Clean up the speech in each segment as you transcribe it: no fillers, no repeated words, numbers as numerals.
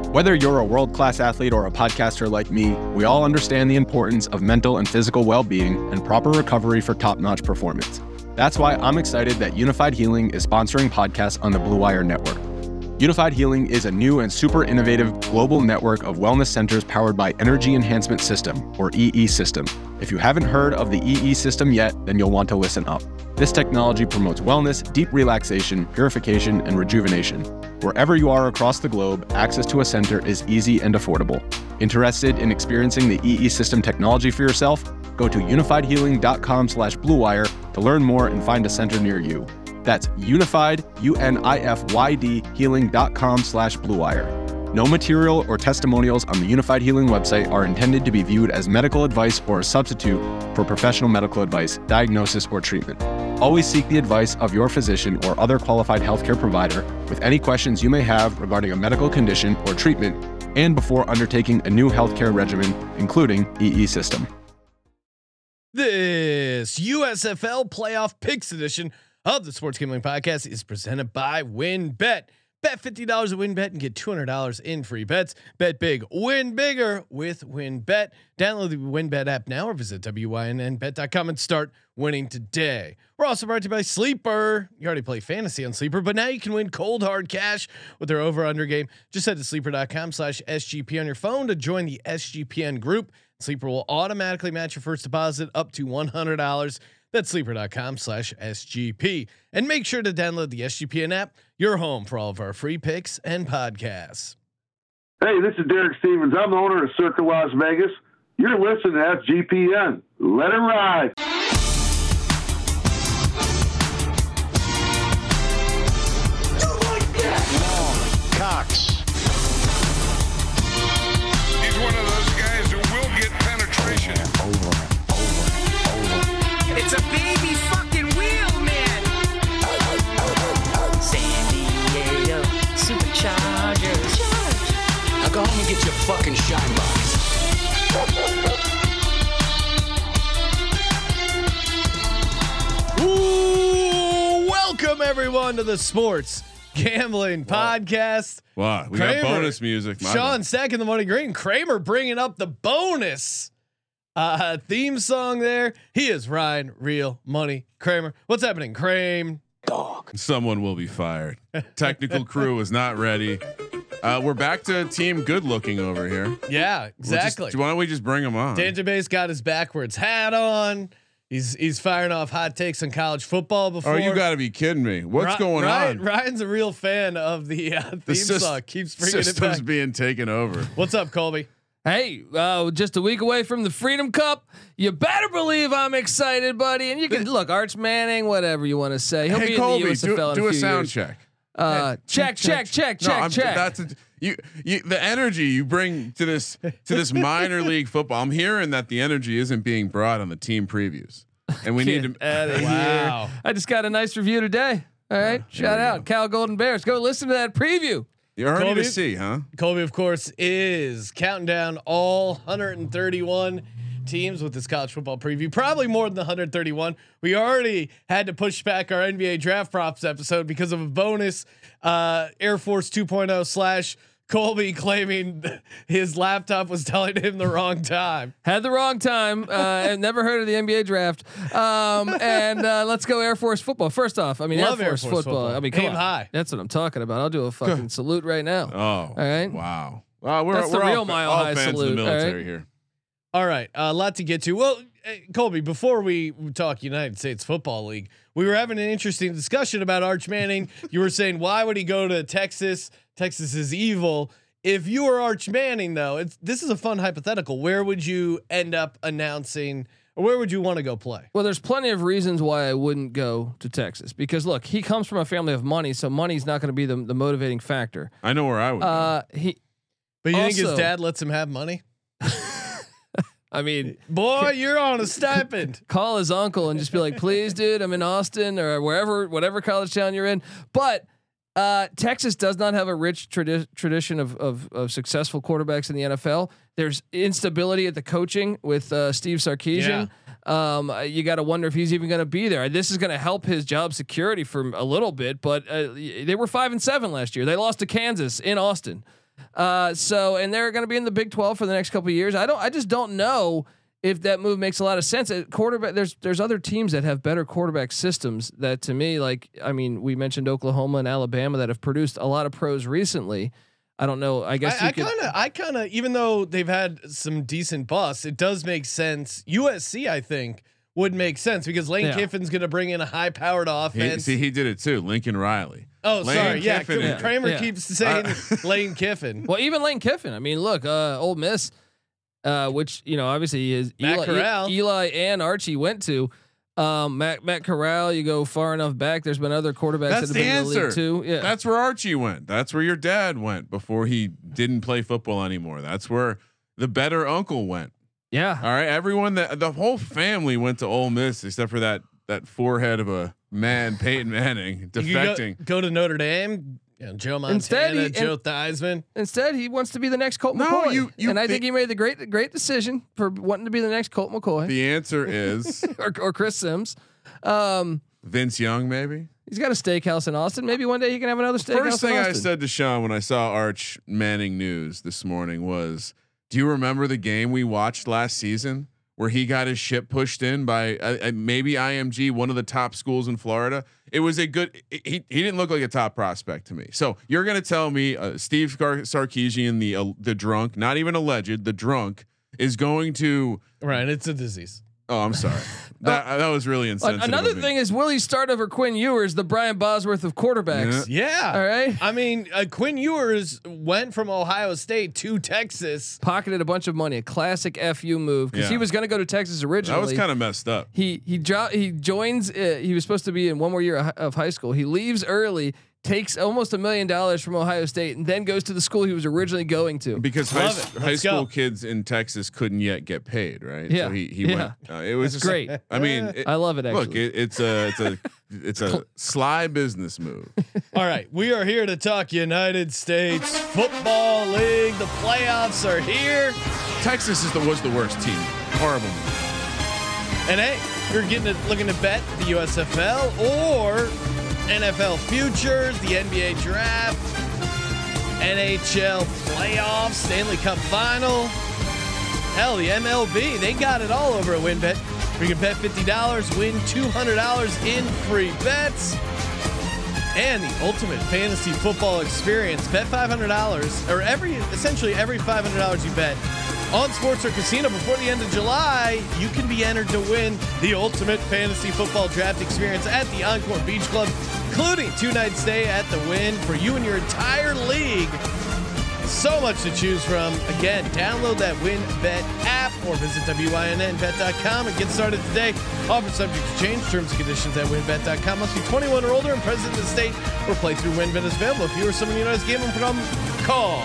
Whether you're a world-class athlete or a podcaster like me, we all understand the importance of mental and physical well-being and proper recovery for top-notch performance. That's why I'm excited that Unified Healing is sponsoring podcasts on the Blue Wire Network. Unified Healing is a new and super innovative global network of wellness centers powered by Energy Enhancement System, or EE System. If you haven't heard of the EE System yet, then you'll want to listen up. This technology promotes wellness, deep relaxation, purification, and rejuvenation. Wherever you are across the globe, access to a center is easy and affordable. Interested in experiencing the EE System technology for yourself? Go to unifiedhealing.com/bluewire to learn more and find a center near you. That's unified, UNIFYD, healing.com/bluewire. No material or testimonials on the Unified Healing website are intended to be viewed as medical advice or a substitute for professional medical advice, diagnosis, or treatment. Always seek the advice of your physician or other qualified healthcare provider with any questions you may have regarding a medical condition or treatment and before undertaking a new healthcare regimen, including EE System. This USFL Playoff Picks edition of the Sports Gambling Podcast is presented by WynnBET. Bet $50 at WynnBET and get $200 in free bets. Bet big, win bigger with WynnBET. Download the WynnBET app now or visit wynnbet.com and start winning today. We're also brought to you by Sleeper. You already play fantasy on Sleeper, but now you can win cold hard cash with their over/under game. Just head to sleeper.com/SGP on your phone to join the SGPN group. Sleeper will automatically match your first deposit up to $100. That's sleeper.com/SGP. And make sure to download the SGPN app, your home for all of our free picks and podcasts. Hey, this is Derek Stevens. I'm the owner of Circa Las Vegas. You're listening to SGPN. Let it ride. Cox. He's one of those guys who will get penetration. Over. It's a baby fucking wheel, man. San Diego Superchargers. Now go home and get your fucking shine box. Ooh, welcome everyone to the Sports Gambling Podcast. Wow, we got bonus music. Sean second the money green. Kramer bringing up the bonus theme song there. He is Ryan Real Money Kramer. What's happening, Kramer? Dog. Someone will be fired. Technical crew is not ready. We're back to Team Good Looking over here. Yeah, exactly. Why don't we just bring him on? Dangerbay's got his backwards hat on. He's firing off hot takes on college football before. Oh, you got to be kidding me! What's going on? Ryan's a real fan of the theme song. Keeps bringing it back. Being taken over. What's up, Colby? Hey, just a week away from the Freedom Cup. You better believe I'm excited, buddy. And you can look, Arch Manning, whatever you want to say. He'll be Colby, in the USFL do in a years. sound check. Check. That's you. The energy you bring to this minor league football. I'm hearing that the energy isn't being brought on the team previews, and we need to. Wow! I just got a nice review today. All right, shout out Cal Golden Bears. Go listen to that preview. You're early to see, huh? Colby, of course, is counting down all 131 teams with this college football preview. Probably more than the 131. We already had to push back our NBA draft props episode because of a bonus Air Force 2.0 / Colby claiming his laptop was telling him the wrong time. Had the wrong time. And never heard of the NBA draft. And let's go Air Force football. First off, I mean Air Force football. I mean, come on. High. That's what I'm talking about. I'll do a fucking salute right now. Oh, all right. Wow. That's the real Mile High salute. Of the military right? here. All right, a lot to get to. Well, Colby, before we talk United States Football League, we were having an interesting discussion about Arch Manning. You were saying, why would he go to Texas? Texas is evil. If you were Arch Manning, though, this is a fun hypothetical. Where would you end up announcing, or where would you want to go play? Well, there's plenty of reasons why I wouldn't go to Texas, because look, he comes from a family of money, so money's not going to be the motivating factor. I know where I would. But you think his dad lets him have money? I mean, boy, you're on a stipend. Call his uncle and just be like, please, dude, I'm in Austin or whatever college town you're in. But Texas does not have a rich tradition of successful quarterbacks in the NFL. There's instability at the coaching with Steve Sarkisian. Yeah. You got to wonder if he's even going to be there. This is going to help his job security for a little bit, but they were 5-7 last year. They lost to Kansas in Austin. And they're going to be in the Big 12 for the next couple of years. I just don't know if that move makes a lot of sense. At quarterback, there's other teams that have better quarterback systems that, to me, we mentioned Oklahoma and Alabama that have produced a lot of pros recently. I don't know. I guess I kind of, even though they've had some decent busts, it does make sense. USC, I think, would make sense because Lane Kiffin's going to bring in a high-powered offense. He did it too. Lincoln Riley. Oh, Lane sorry. Kiffin, Yeah, Kramer keeps saying Lane Kiffin. Well, even Lane Kiffin. I mean, look, Ole Miss, which obviously is Eli and Archie went to. Matt Corral, you go far enough back. There's been other quarterbacks That's that have been in the answer. league too. Yeah, that's where Archie went. That's where your dad went before he didn't play football anymore. That's where the better uncle went. Yeah. All right. Everyone the whole family went to Ole Miss except for that forehead of a man, Peyton Manning, defecting. Go to Notre Dame. Joe Montana, Joe Theismann. Instead, he wants to be the next Colt McCoy. And I think he made the great decision for wanting to be the next Colt McCoy. The answer is or Chris Sims. Vince Young, maybe. He's got a steakhouse in Austin. Maybe one day he can have another steakhouse. First thing in I Austin. said to Sean when I saw Arch Manning news this morning was, "Do you remember the game we watched last season where he got his shit pushed in by maybe IMG, one of the top schools in Florida?" It was a good. He didn't look like a top prospect to me. So you're gonna tell me Steve Sarkisian, the drunk, not even alleged, the drunk is going to Right, it's a disease. Oh, I'm sorry. That was really insensitive. Another thing is Willie Start over Quinn Ewers, the Brian Bosworth of quarterbacks. Yeah. All right. I mean, Quinn Ewers went from Ohio State to Texas. Pocketed a bunch of money, a classic FU move because he was going to go to Texas originally. That was kind of messed up. He joins. He was supposed to be in one more year of high school. He leaves early, takes almost $1 million from Ohio State, and then goes to the school he was originally going to. Because high school kids in Texas couldn't yet get paid, right? Yeah. So he went. It was just, great. I mean, I love it. Actually, look, it's a sly business move. All right, we are here to talk United States Football League. The playoffs are here. Texas was the worst team. Horrible move. And hey, you're looking to bet the USFL or NFL futures, the NBA draft, NHL playoffs, Stanley Cup final. Hell, the MLB, they got it all over at WynnBET. Where you can bet $50, win $200 in free bets. And the ultimate fantasy football experience. Bet $500 or essentially every $500 you bet on sports or casino before the end of July, you can be entered to win the ultimate fantasy football draft experience at the Encore Beach Club, including 2-night stay at the Wynn for you and your entire league. So much to choose from. Again, download that WynnBET app or visit wynnbet.com and get started today. Offer subject to change. Terms and conditions at wynnbet.com. Must be 21 or older and present in the state where playthrough WynnBET is available. If you or someone you know has gambling problem, call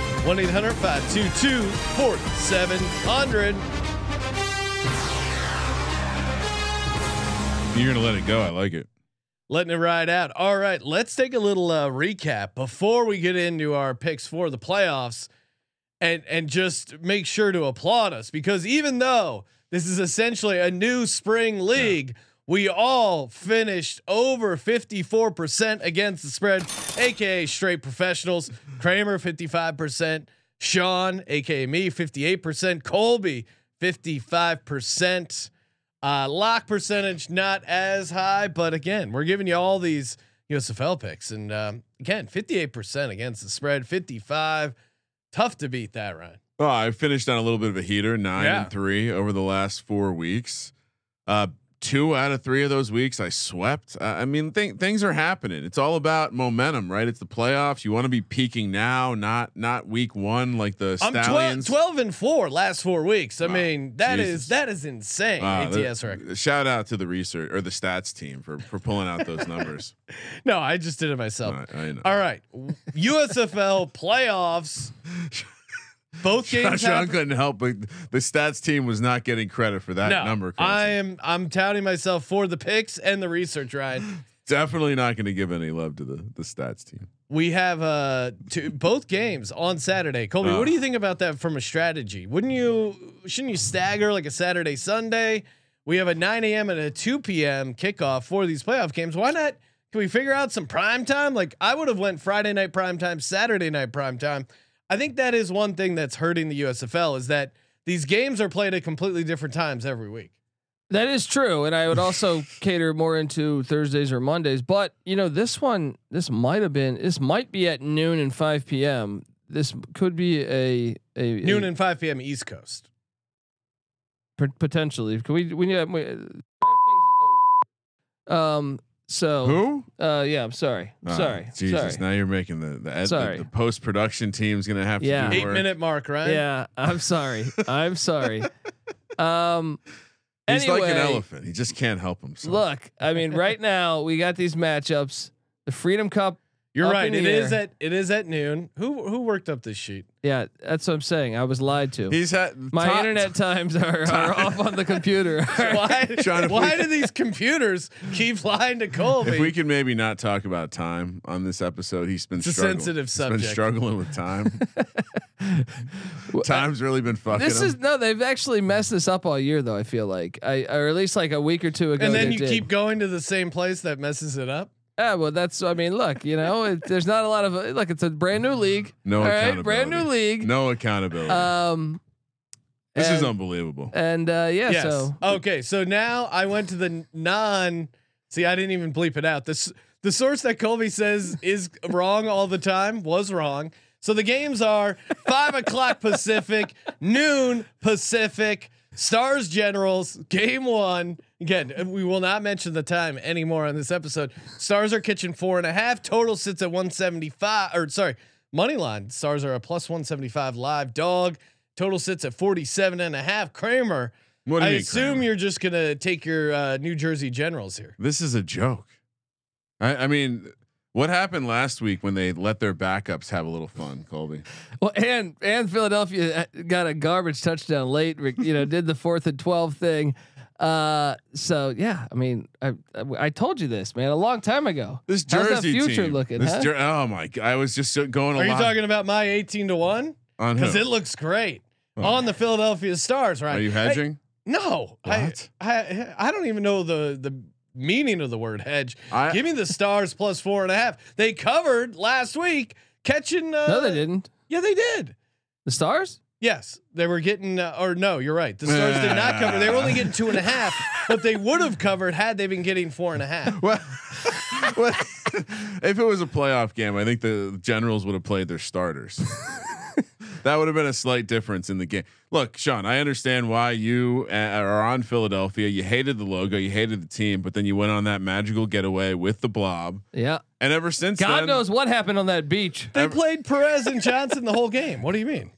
1-800-522-4700. You're gonna let it go. I like it. Letting it ride out. All right, let's take a little recap before we get into our picks for the playoffs, and just make sure to applaud us, because even though this is essentially a new spring league, we all finished over 54% against the spread, aka straight professionals. Kramer 55%, Sean aka me 58%, Colby 55%. Lock percentage not as high, but again, we're giving you all these USFL picks, and again, 58% against the spread, 55. Tough to beat that, Ryan. Well, I finished on a little bit of a heater, 9-3 over the last 4 weeks. 2 out of 3 of those weeks I swept. I mean, things are happening. It's all about momentum, right? It's the playoffs. You want to be peaking now, not week 1 like the Stallions. 12-4 last 4 weeks. I mean, that is insane. ATS record. Shout out to the research or the stats team for pulling out those numbers. No, I just did it myself. I know. All right, USFL playoffs. Both games. Sean couldn't help, but the stats team was not getting credit for that number. I'm touting myself for the picks and the research, Ryan. Definitely not going to give any love to the stats team. We have both games on Saturday. Colby, what do you think about that from a strategy? Shouldn't you stagger like a Saturday, Sunday? We have a 9 a.m. and a 2 p.m. kickoff for these playoff games. Why not? Can we figure out some prime time? Like, I would have went Friday night prime time, Saturday night prime time. I think that is one thing that's hurting the USFL is that these games are played at completely different times every week. That is true, and I would also cater more into Thursdays or Mondays. But this might be at noon and 5 p.m. This could be a noon and 5 p.m. East Coast. Potentially. Can So who? Yeah, I'm sorry. Sorry. Jesus, sorry. now you're making the post production team's gonna have to do 8-minute mark, right? Yeah, I'm sorry. I'm sorry. He's anyway, like an elephant. He just can't help himself. Look, I mean, right now we got these matchups. The Freedom Cup. You're right. It is at noon. Who worked up this sheet? Yeah, that's what I'm saying. I was lied to. He's had my internet times are off on the computer. Why do these computers keep lying to Colby? If we could maybe not talk about time on this episode, he's been struggling. Sensitive subject. He's been struggling with time. Time's really been fucking. They've actually messed this up all year though. I feel like or at least like a week or two ago. And then you keep going to the same place that messes it up. Yeah, well, look, there's not a lot of look. It's a brand new league. No accountability. Brand new league. No accountability. This is unbelievable. And yes. So okay, so now I went to the See, I didn't even bleep it out. The source that Colby says is wrong all the time was wrong. So the games are 5 o'clock Pacific, noon Pacific. Stars Generals game 1. Again, we will not mention the time anymore on this episode. Stars are catching 4.5. Total sits at 175. Or sorry, money line. Stars are a plus 175 live dog. Total sits at 47.5. Kramer. What do you mean, assume Kramer? you're just gonna take your New Jersey Generals here. This is a joke. I mean, what happened last week when they let their backups have a little fun, Colby? Well, and Philadelphia got a garbage touchdown late. Did the 4th and 12 thing. So yeah, I mean, I told you this, man, a long time ago. This How's Jersey that future team, looking? oh my God! I was just going. Are you talking about my 18-1? Because it looks great on the Philadelphia Stars, right? Are you hedging? No, What? I don't even know the meaning of the word hedge. Give me the Stars plus 4.5. They covered last week catching. No, they didn't. Yeah, they did. The Stars? Yes, they were getting. Or no, you're right. The Stars did not cover. They were only getting 2.5, but they would have covered had they been getting 4.5. Well, if it was a playoff game, I think the Generals would have played their starters. That would have been a slight difference in the game. Look, Sean, I understand why you are on Philadelphia. You hated the logo, you hated the team, but then you went on that magical getaway with the Blob. Yeah. And ever since God then, knows what happened on that beach. They played Perez and Johnson the whole game. What do you mean?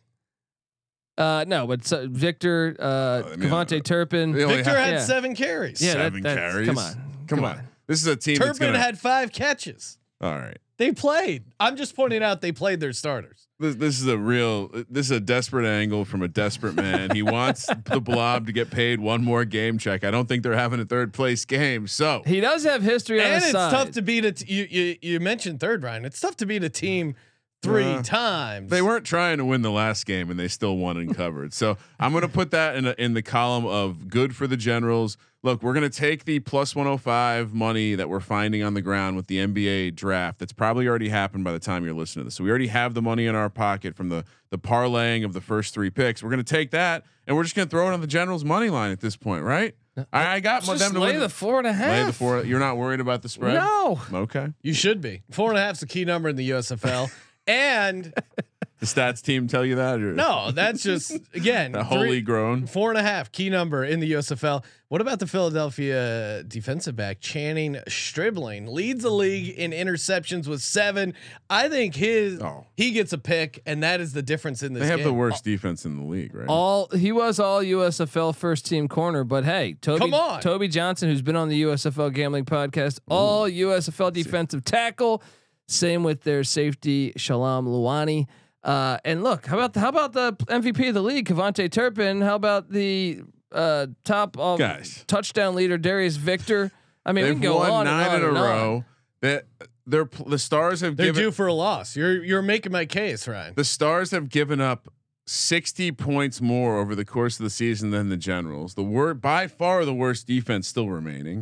No, but Victor, Cavante Turpin. Victor had 7 carries. Yeah, 7 carries. Come on. This is a team. Turpin had 5 catches. All right. They played. I'm just pointing out they played their starters. This is a desperate angle from a desperate man. He wants the Blob to get paid one more game check. I don't think they're having a 3rd place game. So he does have history on his side. And it's tough to beat you mentioned 3rd, Ryan. It's tough to beat a team 3 times. They weren't trying to win the last game and they still won and covered. So I'm going to put that in the column of good for the Generals. Look, we're going to take the plus 105 money that we're finding on the ground with the NBA draft. That's probably already happened by the time you're listening to this. So we already have the money in our pocket from the parlaying of the first 3 picks. We're going to take that and we're just going to throw it on the Generals money line at this point, right? I got just them to lay win the 4.5. Lay the 4. You're not worried about the spread? No. Okay. You should be. 4.5 is a key number in the USFL. And the stats team tell you that? Or? No, that's just again holy grown 4.5 key number in the USFL. What about the Philadelphia defensive back Channing Stribling leads the league in interceptions with 7. I think he gets a pick, and that is the difference in this. They have game. the worst defense in the league, right? He was all USFL first team corner, but hey, Toby Johnson, who's been on the USFL Gambling Podcast, all USFL defensive tackle. Same with their safety Shalom Luani. And look, how about the MVP of the league, Cavante Turpin? How about the top touchdown leader Darius Victor? I mean, we can go on 9 and on in a row. The Stars have they're due for a loss. You're making my case, Ryan. The Stars have given up 60 points more over the course of the season than the Generals. By far the worst defense still remaining.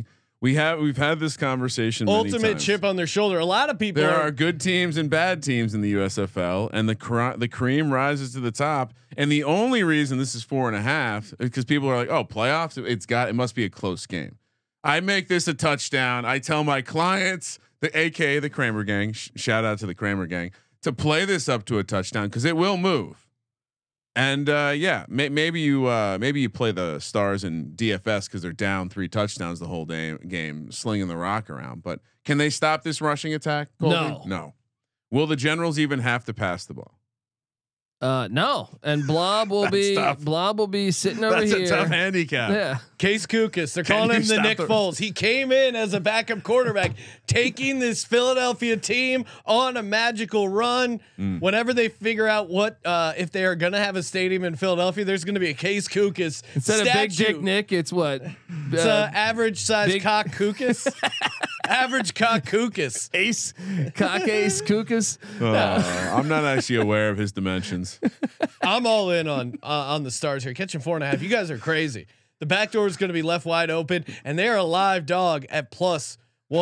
we've had this conversation. Many Ultimate times. chip on their shoulder. A lot of people. There are good teams and bad teams in the USFL, and the cream rises to the top. And the only reason this is 4.5 is because people are like, "Oh, playoffs! It must be a close game." I make this a touchdown. I tell my clients, AKA the Kramer Gang, shout out to the Kramer Gang, to play this up to a touchdown because it will move. And maybe you play the Stars in DFS because they're down 3 touchdowns the whole game, slinging the rock around. But can they stop this rushing attack? Colby? No. Will the Generals even have to pass the ball? No. And Blob will be sitting over here. That's a tough handicap. Yeah. Case Kukas. They're calling him the Nick Foles. He came in as a backup quarterback, taking this Philadelphia team on a magical run. Whenever they figure out what if they are going to have a stadium in Philadelphia, there's going to be a Case Kukas Instead statue. of Big Dick Nick, it's what? It's average size cock Kukas. Average cock Kukas. Ace Kukas. I'm not actually aware of his dimensions. I'm all in on the Stars here, catching 4.5. You guys are crazy. The back door is going to be left wide open, and they're a live dog at plus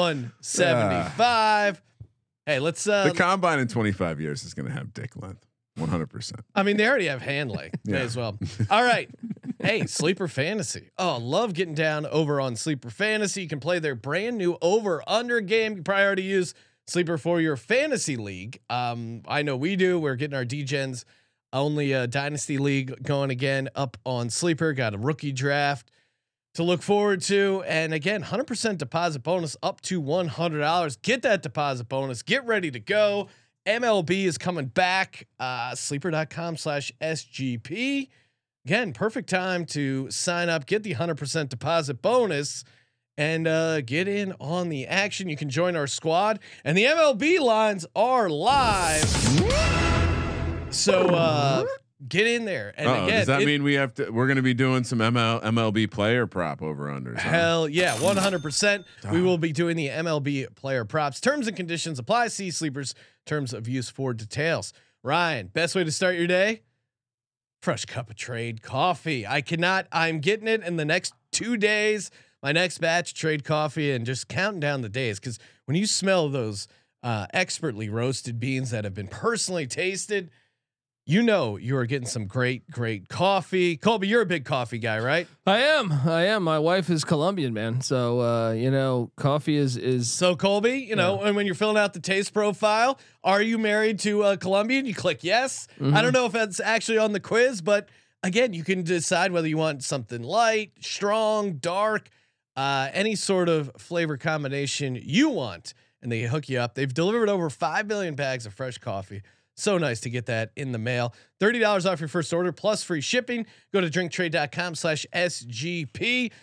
175. Hey, let's. The combine in 25 years is going to have dick length, 100%. I mean, they already have hand length as well. All right. Hey, Sleeper Fantasy. Oh, love getting down over on Sleeper Fantasy. You can play their brand new over under game. You probably already use Sleeper for your fantasy league. I know we do. We're getting our D-Gens only dynasty league going again up on Sleeper. Got a rookie draft to look forward to. And again, 100% deposit bonus up to $100. Get that deposit bonus. Get ready to go. MLB is coming back. Sleeper.com/SGP. Again, perfect time to sign up, get the 100% deposit bonus, and get in on the action. You can join our squad, and the MLB lines are live. So get in there. And again, does that mean we're going to be doing some MLB player prop over unders? Hell yeah, 100%. We will be doing the MLB player props. Terms and conditions apply. See Sleeper's terms of use for details. Ryan, best way to start your day? Fresh cup of trade coffee. I'm getting it in the next 2 days. My next batch trade coffee, and just counting down the days. Cause when you smell those expertly roasted beans that have been personally tasted, you know you are getting some great coffee. Colby, you're a big coffee guy, right? I am. My wife is Colombian, man. So coffee is. So Colby, and when you're filling out the taste profile, are you married to a Colombian? You click yes. Mm-hmm. I don't know if that's actually on the quiz, but again, you can decide whether you want something light, strong, dark, any sort of flavor combination you want, and they hook you up. They've delivered over 5 million bags of fresh coffee. So nice to get that in the mail. $30 off your first order plus free shipping. Go to drinktrade.com/SGP.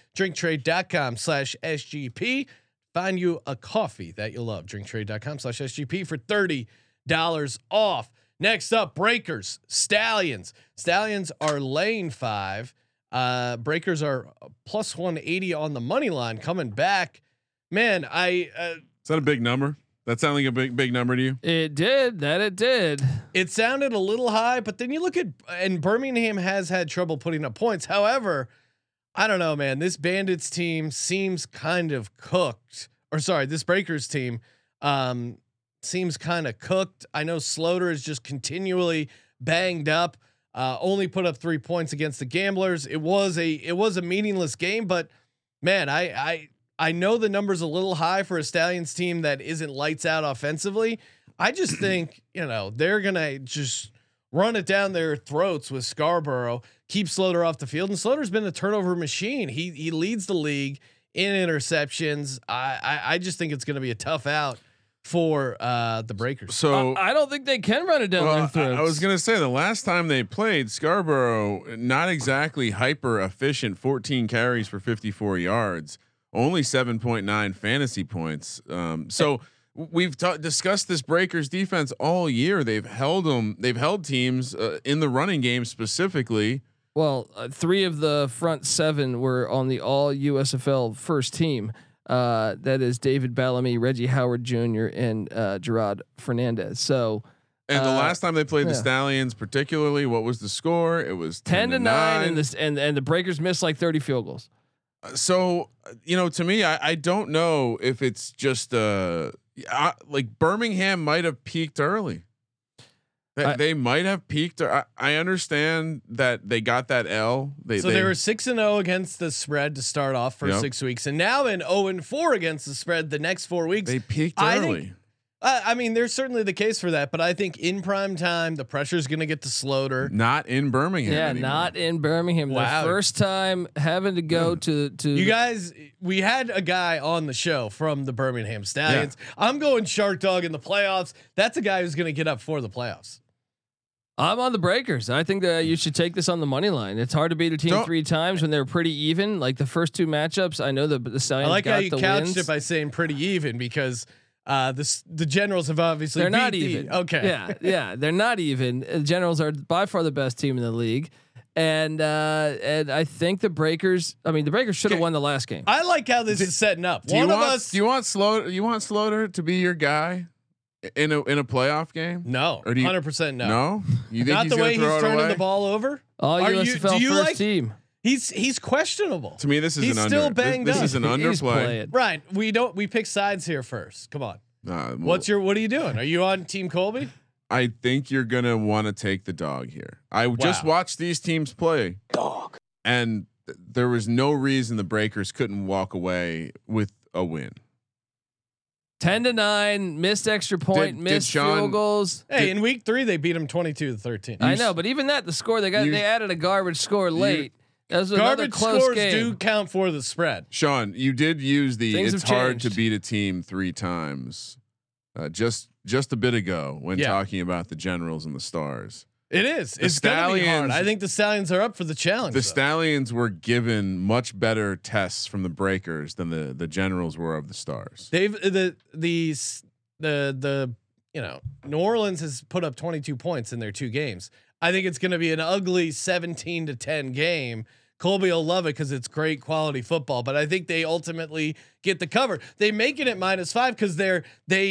Drinktrade.com/SGP. Find you a coffee that you love. Drinktrade.com/SGP for $30 off. Next up, Breakers, Stallions. Stallions are laying 5. Breakers are plus 180 on the money line coming back. Man, is that a big number? That sounded like a big number to you? It did. It sounded a little high, but then you look at, and Birmingham has had trouble putting up points. However, I don't know, man. This Bandits team seems kind of cooked. Or sorry, this Breakers team seems kind of cooked. I know Sloter is just continually banged up. Only put up 3 points against the Gamblers. It was a meaningless game, but man, I know the number's a little high for a Stallions team that isn't lights out offensively. I just think, they're going to just run it down their throats with Scarborough, keep Sloter off the field. And Sloter's been a turnover machine. He leads the league in interceptions. I just think it's going to be a tough out for the Breakers. So I don't think they can run it down their throats. I was going to say the last time they played, Scarborough, not exactly hyper efficient, 14 carries for 54 yards. Only 7.9 fantasy points. So we've discussed this Breakers defense all year. They've held teams in the running game specifically. Well, 3 of the front 7 were on the all USFL first team. That is David Bellamy, Reggie Howard Jr., and Gerard Fernandez. So, and the last time they played the Stallions, particularly, what was the score? It was 10-9, and the Breakers missed like 30 field goals. So, to me, I don't know if it's just like Birmingham might have peaked early. They might have peaked. I understand that they got that L. They were 6-0 against the spread to start off for 6 weeks, and now in 0-4 against the spread the next 4 weeks. They peaked early. I mean, there's certainly the case for that, but I think in prime time the pressure is going to get to Sloter. Not in Birmingham. Yeah, anymore. not in Birmingham. Wow. The first time having to go to you guys. We had a guy on the show from the Birmingham Stallions. Yeah. I'm going Shark Dog in the playoffs. That's a guy who's going to get up for the playoffs. I'm on the Breakers. I think that you should take this on the money line. It's hard to beat a team 3 times when they're pretty even. Like the first 2 matchups, I know the Stallions. I like got how you couched wins. it by saying pretty even because the Generals have obviously they're not even. Okay, yeah, they're not even. The Generals are by far the best team in the league, and I think the Breakers. I mean, the Breakers should have won the last game. I like how this is setting up. Do you want Sloter to be your guy in a playoff game? No, 100% no. No, you think not the way he's turning the ball over. Oh, USFL first team. He's questionable. To me, this is he's an still under. banged this up. is an underplay. Right. We pick sides here first. Come on. What are you doing? Are you on Team Colby? I think you're gonna want to take the dog here. I just watched these teams play. Dog. And there was no reason the Breakers couldn't walk away with a win. 10-9, missed extra point, missed field goals. Hey, in week 3 they beat them 22-13. I know, but even that, the score they added a garbage score late. That was another close scores game. do count for the spread. Sean, you did use the Things it's have hard changed. to beat a team 3 times just a bit ago when talking about the Generals and the Stars. It is. It's gonna be hard. I think the Stallions are up for the challenge. The Stallions were given much better tests from the Breakers than the Generals were of the Stars. They've New Orleans has put up 22 points in their 2 games. I think it's going to be an ugly 17-10 game. Colby will love it because it's great quality football, but I think they ultimately get the cover. They make it at -5 because the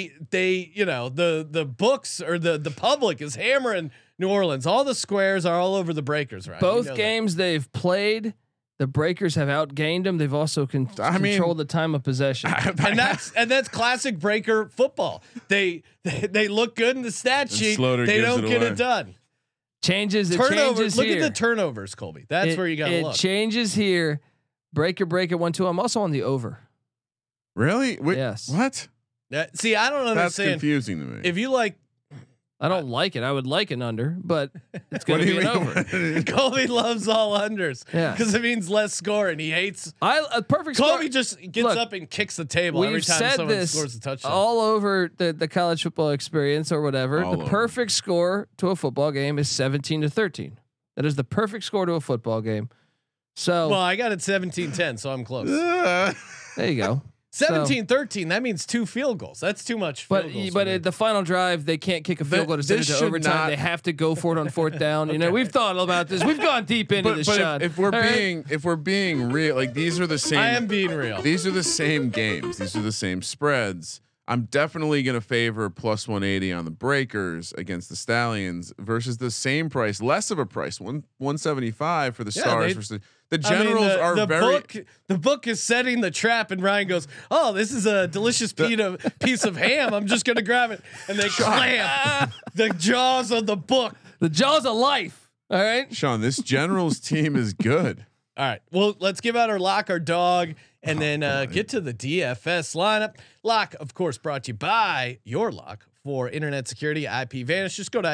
books or the public is hammering New Orleans. All the squares are all over the Breakers, right? Both games they've played, the Breakers have outgained them. They've also controlled the time of possession, and that's classic Breaker football. They look good in the stat sheet. They don't get it done. Changes the turnovers. Changes look here. at the turnovers, Colby. That's where you got to look. It changes here. Breaker 1-2. I'm also on the over. Really? Yes. What? See, I don't understand. That's confusing to me. If you like, I don't like it. I would like an under, but it's going to be an over. Colby loves all unders because Yeah. it means less score, and he hates. A perfect Colby score. just gets up and kicks the table every time someone scores a touchdown. All over the college football experience or whatever. All the over. perfect score to a football game is 17-13. That is the perfect score to a football game. So well, I got it 17-10, so I'm close. there you go. 17-13. That means 2 field goals. That's too much. Field goals but at the final drive, they can't kick a field goal to send it to overtime. They have to go for it on 4th down. You know, we've thought about this. We've gone deep into this. Sean. If we're being real, like these are the same. I am being real. These are the same games. These are the same spreads. I'm definitely going to favor +180 on the Breakers against the Stallions versus the same price, less of a price, 175 for the Stars versus the Generals. The book is setting the trap, and Ryan goes, "Oh, this is a delicious piece of ham. I'm just going to grab it," and they clamp the jaws of the book. The jaws of life. All right, Sean. This Generals team is good. All right. Well, let's give out our lock, our dog, and then get to the DFS lineup. Lock, of course, brought to you by Your Lock for internet security, IPVanish. Just go to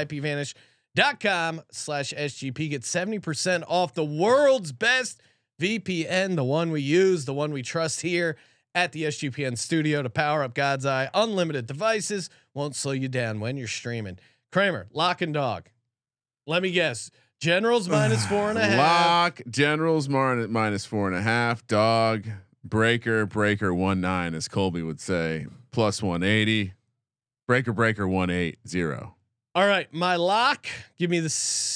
IPVanish.com/SGP. Get 70% off the world's best VPN, the one we use, the one we trust here at the SGPN studio to power up God's Eye. Unlimited devices won't slow you down when you're streaming. Kramer, lock and dog. Let me guess. Generals -4.5. Lock. Generals -4.5. Dog. Breaker 1.9, as Colby would say. +180. Breaker 1.80. All right, my lock. Give me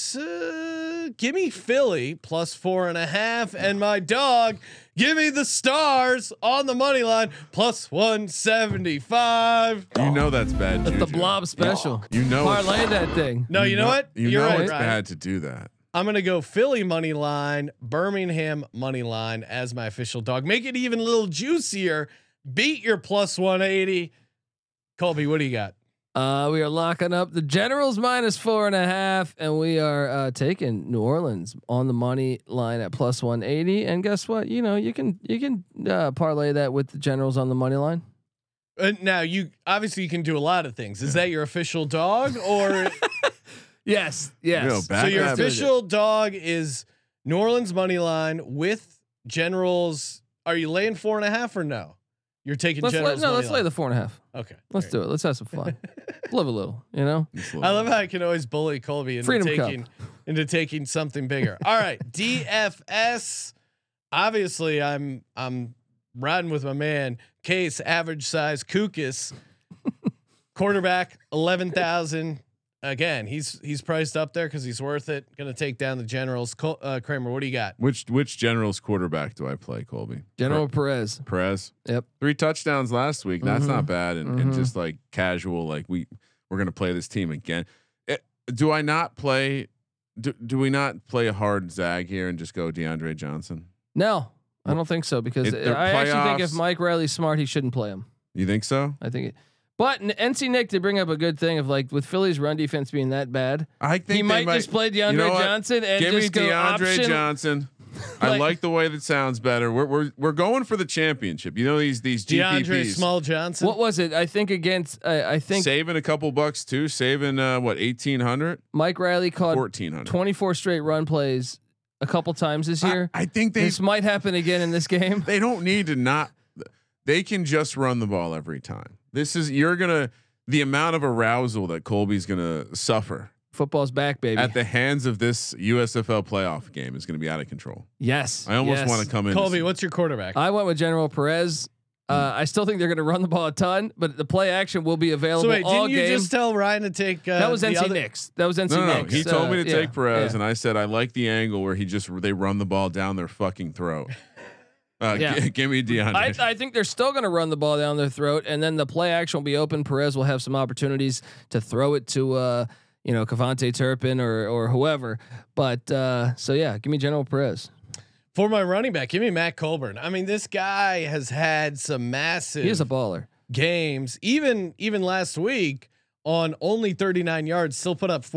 give me Philly +4.5, and my dog. Give me the Stars on the money line +175. You know that's bad. that's juju. the blob special. You know parlay that thing. No, you know what? You're You're right. right. It's Ryan. bad to do that. I'm gonna go Philly money line, Birmingham money line as my official dog. Make it even a little juicier. Beat your plus 180. Colby, what do you got? We are locking up the Generals -4.5, and we are taking New Orleans on the money line at plus 180. And guess what? You know, you can parlay that with the Generals on the money line. Now you can do a lot of things. Is that your official dog or? Yes. So your official dog is New Orleans money line with Generals. Are you laying 4.5 or no? You're taking Generals. Let's lay the 4.5. Okay, let's do it. Let's have some fun. Live a little, you know. I love how I can always bully Colby into taking something bigger. All right, DFS. Obviously, I'm riding with my man Case. Average size Kukas. Quarterback 11,000. Again, he's priced up there because he's worth it. Going to take down the Generals. Kramer, what do you got? Which Generals quarterback do I play, Colby? General Perez. Perez. Yep. 3 touchdowns last week. That's not bad. And just like casual, like we're going to play this team again. Do I not play? Do we not play a hard zag here and just go DeAndre Johnson? No, I don't think so because I actually think if Mike Riley's smart, he shouldn't play him. You think so? I think it. But NC Nick did bring up a good thing of like with Philly's run defense being that bad, I think he might just play DeAndre Johnson and give just me go DeAndre option. Johnson. I like the way that sounds better. We're going for the championship. You know these DeAndre GPPs. Small Johnson. What was it? I think against I think saving a couple bucks too. Saving what 1,800. Mike Riley caught 1,400. 24 straight run plays a couple times this year. I think this might happen again in this game. They don't need to not. They can just run the ball every time. The amount of arousal that Colby's gonna suffer. Football's back, baby. At the hands of this USFL playoff game is going to be out of control. Yes. I almost want to come in. Colby, what's your quarterback? I went with General Perez. I still think they're going to run the ball a ton, but the play action will be available. So wait, all didn't game. You just tell Ryan to take? That was NC Nick's. That was NC Nick's. He told me to take Perez, and I said I like the angle where they run the ball down their fucking throat. Give me DeAndre. I think they're still going to run the ball down their throat, and then the play action will be open. Perez will have some opportunities to throw it to Kavonte Turpin or whoever. But so yeah, give me General Perez. For my running back, give me Matt Colburn. I mean, this guy has had some massive. He is a baller. Games. Even last week on only 39 yards, still put up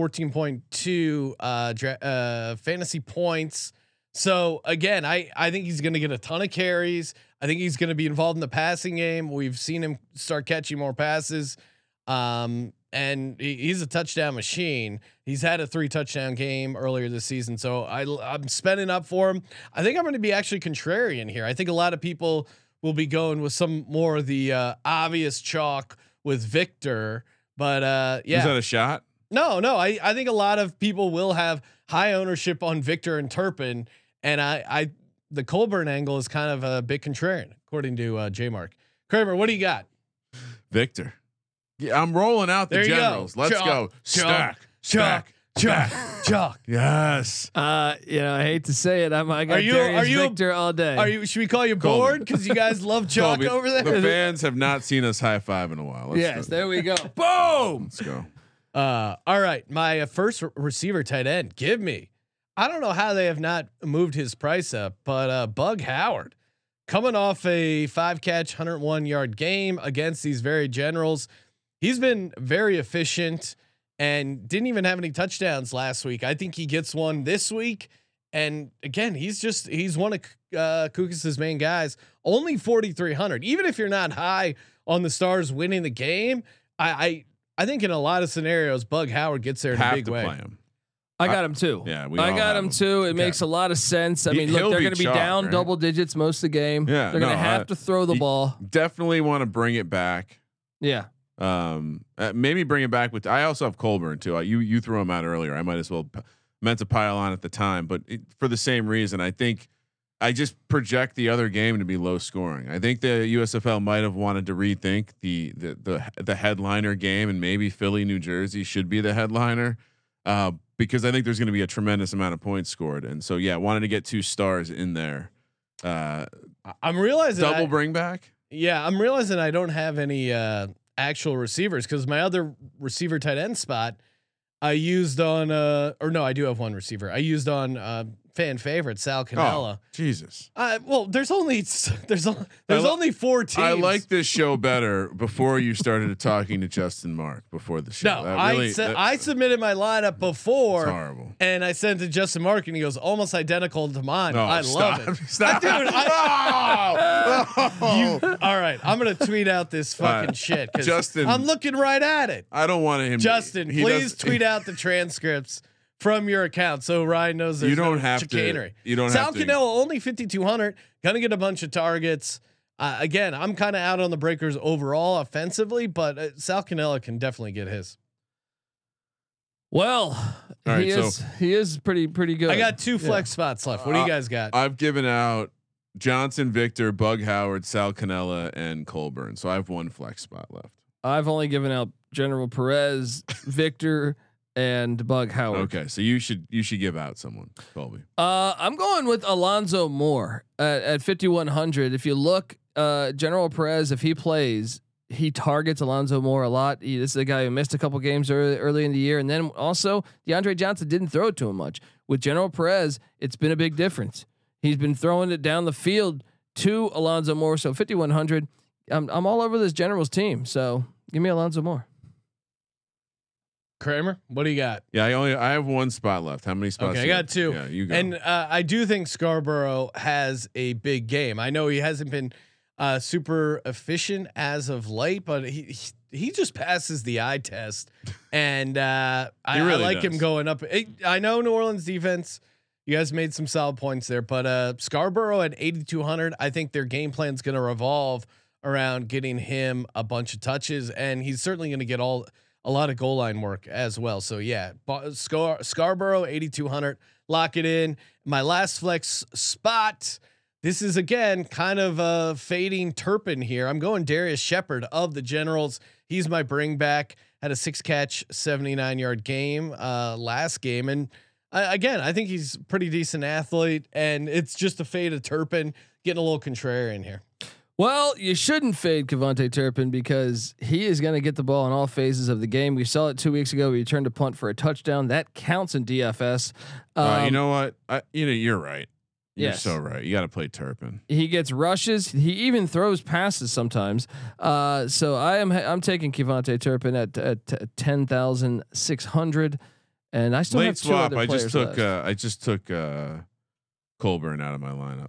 14.2 fantasy points. So again, I think he's going to get a ton of carries. I think he's going to be involved in the passing game. We've seen him start catching more passes. And he's a touchdown machine. He's had a 3 touchdown game earlier this season. So I'm spending up for him. I think I'm going to be actually contrarian here. I think a lot of people will be going with some more of the obvious chalk with Victor, but yeah. Is that a shot? No. I think a lot of people will have high ownership on Victor and Turpin. And the Colburn angle is kind of a bit contrarian, according to J Mark. Kramer, what do you got? Victor. Yeah, I'm rolling out the Generals. Let's go. Stack. Yes. I hate to say it. I got Darius Victor all day. Should we call you bored because you guys love chalk Colby, over there? The fans have not seen us high five in a while. There we go. Boom. Let's go. All right, my first receiver tight end. Give me. I don't know how they have not moved his price up, but Bug Howard coming off a 5-catch, 101-yard game against these very Generals. He's been very efficient and didn't even have any touchdowns last week. I think he gets one this week. And again, he's one of Kukas' main guys. Only 4,300. Even if you're not high on the Stars winning the game, I think in a lot of scenarios, Bug Howard gets there in a big way. Play him. I got him too. Yeah, I got him too. It makes a lot of sense. I mean, look, they're going to be down double digits most of the game. Yeah, they're going to have to throw the ball. Definitely want to bring it back. Yeah. Maybe bring it back with. I also have Colburn too. You threw him out earlier. I might as well meant to pile on at the time, but for the same reason, I think I just project the other game to be low scoring. I think the USFL might have wanted to rethink the headliner game, and maybe Philly, New Jersey should be the headliner. Because I think there's going to be a tremendous amount of points scored, and so wanted to get 2 stars in there. I'm realizing double bring back. Yeah, I'm realizing I don't have any actual receivers because my other receiver tight end spot, I used on or no, I do have one receiver. I used on fan favorite Sal Cannella. Oh, Jesus. Well, there's only only 4 teams. I like this show better before you started talking to Justin Mark before the show. No, I submitted my lineup before. It's horrible. And I sent it to Justin Mark, and he goes almost identical to mine. No, I love it, Stop. dude. All right, I'm gonna tweet out this fucking shit because Justin, I'm looking right at it. I don't want him. Justin, please tweet out the transcripts from your account so Ryan knows there's no chicanery. You don't Sal have to. Cannella only 5,200, gonna get a bunch of targets. Again, I'm kind of out on the Breakers overall offensively, but Sal Cannella can definitely get his. Well, he is pretty good. I got 2 flex spots left. What do you guys got? I've given out Johnson, Victor, Bug Howard, Sal Cannella, and Colburn. So I have 1 flex spot left. I've only given out General Perez, Victor, and Bug Howard. Okay, so you should give out someone, Colby. I'm going with Alonzo Moore at 5,100. If you look, General Perez, if he plays, he targets Alonzo Moore a lot. This is a guy who missed a couple games early in the year, and then also DeAndre Johnson didn't throw it to him much. With General Perez, it's been a big difference. He's been throwing it down the field to Alonzo Moore. So 5,100. I'm all over this Generals team. So give me Alonzo Moore. Kramer, what do you got? Yeah, I have 1 spot left. How many spots? Okay, I got 2. Yeah, you go. And I do think Scarborough has a big game. I know he hasn't been super efficient as of late, but he just passes the eye test, and I like him going up. I know New Orleans defense. You guys made some solid points there, but Scarborough at 8,200. I think their game plan is going to revolve around getting him a bunch of touches, and he's certainly going to get a lot of goal line work as well. So yeah, Scarborough 8,200. Lock it in. My last flex spot. This is again kind of fading Turpin here. I'm going Darius Shepard of the Generals. He's my bring back. Had a 6-catch, 79-yard game last game, and again, I think he's a pretty decent athlete. And it's just a fade of Turpin, getting a little contrarian here. Well, you shouldn't fade Kevontae Turpin because he is going to get the ball in all phases of the game. We saw it 2 weeks ago. He returned a punt for a touchdown. That counts in DFS. You know what? You're right. You're yes. so right. You got to play Turpin. He gets rushes. He even throws passes sometimes. So I'm taking Kevontae Turpin at 10,600, and I still Late have 2 swap. other players left. I just took Colburn out of my lineup.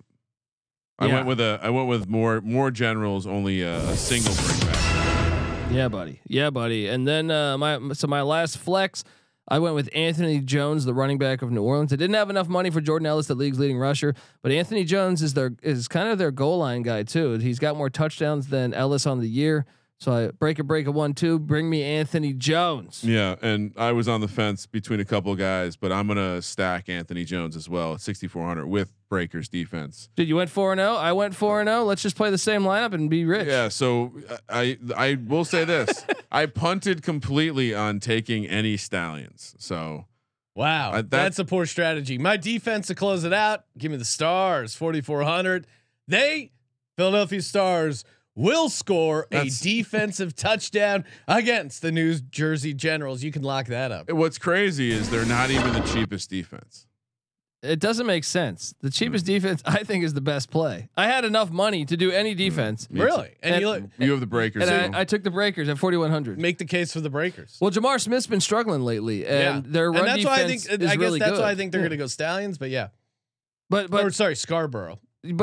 I went with more Generals, only a single bring back. Yeah, buddy. And then my last flex, I went with Anthony Jones, the running back of New Orleans. I didn't have enough money for Jordan Ellis, the league's leading rusher, but Anthony Jones is kind of their goal line guy too. He's got more touchdowns than Ellis on the year. So I break a 1-2. Bring me Anthony Jones. Yeah, and I was on the fence between a couple of guys, but I'm gonna stack Anthony Jones as well at 6,400 with Breakers defense. Dude, you went 4-0. I went 4-0. Let's just play the same lineup and be rich. Yeah. So I will say this: I punted completely on taking any Stallions. So wow, that's a poor strategy. My defense to close it out. Give me the Stars, 4,400. Philadelphia Stars will score a defensive touchdown against the New Jersey Generals. You can lock that up. What's crazy is they're not even the cheapest defense. It doesn't make sense. The cheapest defense, I think, is the best play. I had enough money to do any defense. Really? And you have the Breakers. And I took the Breakers at 4,100. Make the case for the Breakers. Well, Jamar Smith's been struggling lately, and their run that's defense why I guess that's why I think they're yeah. going to go Stallions. But yeah, but sorry, Scarborough.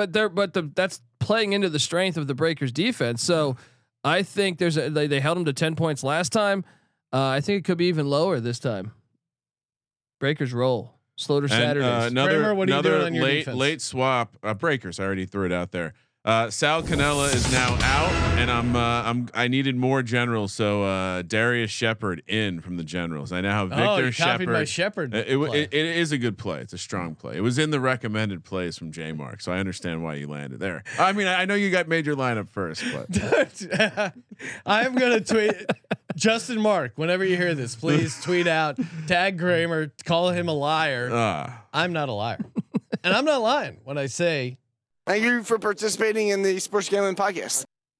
That's playing into the strength of the Breakers defense. So I think they held them to 10 points last time. I think it could be even lower this time. Breakers roll. Slow Saturdays. Another what are you doing on your defense? late swap. Breakers. I already threw it out there. Sal Cannella is now out, and I needed more Generals, so Darius Shepard in from the Generals. I now have Victor Shepard. My Shepard. It is a good play. It's a strong play. It was in the recommended plays from J Mark, so I understand why you landed there. I mean, I know you made your lineup first, but I'm gonna tweet Justin Mark. Whenever you hear this, please tweet out, tag Kramer, call him a liar. I'm not a liar, and I'm not lying when I say. Thank you for participating in the Sports Gambling Podcast.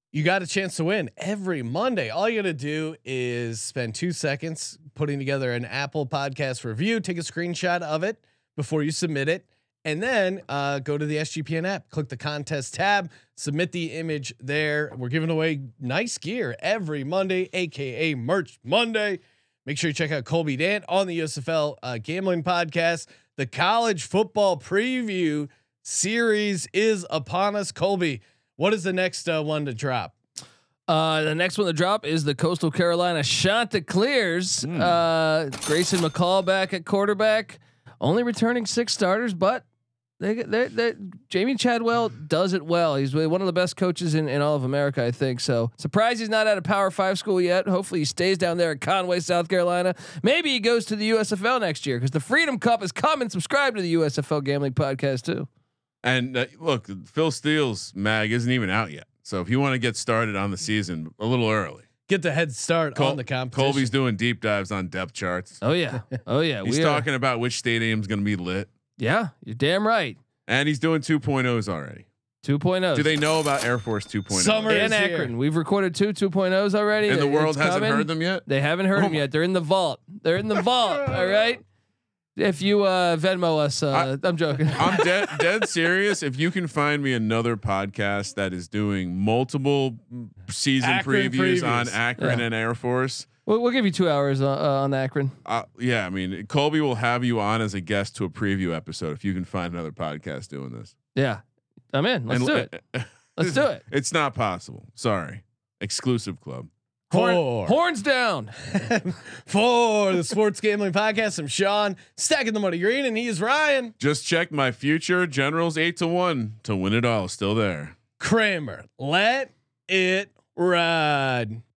you got a chance to win every Monday. All you got to do is spend 2 seconds putting together an Apple Podcast review, take a screenshot of it before you submit it, and then go to the SGPN app, click the contest tab, submit the image there. We're giving away nice gear every Monday, aka Merch Monday. Make sure you check out Colby Dant on the USFL Gambling Podcast. The college football preview series is upon us. Colby, what is the next one to drop? The next one to drop is the Coastal Carolina Chanticleers. Grayson McCall back at quarterback, only returning 6 starters, but they Jamie Chadwell does it well. He's one of the best coaches in all of America, I think. So surprised he's not at a Power 5 school yet. Hopefully he stays down there at Conway, South Carolina. Maybe he goes to the USFL next year because the Freedom Cup is coming. Subscribe to the USFL Gambling Podcast too. And look, Phil Steele's mag isn't even out yet. So if you want to get started on the season a little early, get the head start on the competition. Colby's doing deep dives on depth charts. Oh yeah, oh yeah. He's talking about which stadium's going to be lit. Yeah, you're damn right. And he's doing 2.0s already. 2.0. Do they know about Air Force 2.0? Summer and Akron. We've recorded 2.0s already. And the world It's hasn't coming. heard them yet? They haven't heard them yet. They're in the vault. They're in the vault. All right. If you Venmo us, I'm joking. I'm dead serious. If you can find me another podcast that is doing multiple season Akron previews on previews. Akron and Air Force, We'll give you 2 hours on Akron. yeah, I mean, Colby will have you on as a guest to a preview episode if you can find another podcast doing this. Yeah, I'm in. Let's do it. Let's do it. It's not possible. Sorry. Exclusive club. Horns down. For the Sports Gambling Podcast, I'm Sean, stacking the money green, and he is Ryan. Just checked my future Generals 8-1 to win it all. Still there. Kramer, let it ride.